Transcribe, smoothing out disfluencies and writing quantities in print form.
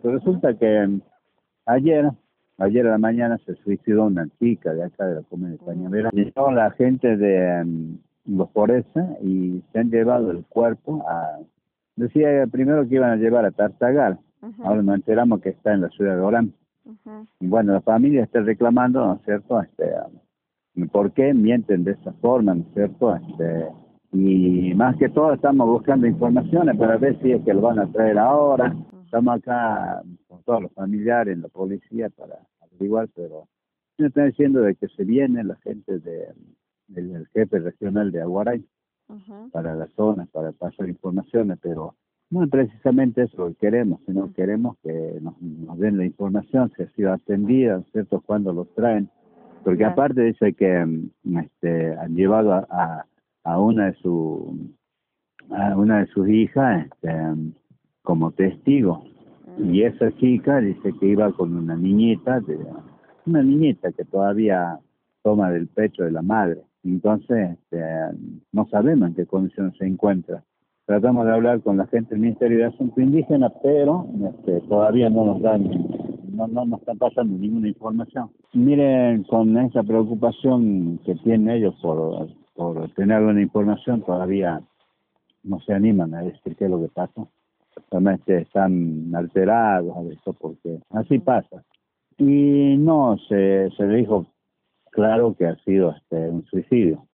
Pues resulta que ayer, ayer a la mañana se suicidó una chica de acá de la comunidad de Cañaveral. Llegó la gente de los forenses y se han llevado el cuerpo a... Decía primero que iban a llevar a Tartagal, ahora nos enteramos que está en la ciudad de Orán. Y bueno, la familia está reclamando, ¿no es cierto?, ¿por qué mienten de esa forma?, ¿no es cierto?, y más que todo estamos buscando informaciones para ver si es que lo van a traer ahora. Estamos acá con todos los familiares, la policía, para averiguar, pero me están diciendo de que se viene la gente del jefe regional de Aguaray para la zona, para pasar informaciones, pero no es precisamente eso lo que queremos, sino queremos que nos den la información, si ha sido atendida, ¿no es cierto?, cuándo los traen, porque aparte dice que han llevado a una de sus hijas como testigo, y esa chica dice que iba con una niñita que todavía toma del pecho de la madre. Entonces no sabemos en qué condiciones se encuentra. Tratamos de hablar con la gente del Ministerio de Asuntos Indígenas, pero todavía no nos están pasando ninguna información. Miren, con esa preocupación que tienen ellos por tener alguna información, todavía no se animan a decir qué es lo que pasa. Realmente están alterados a eso, porque así pasa. Y no, se le dijo claro que ha sido un suicidio.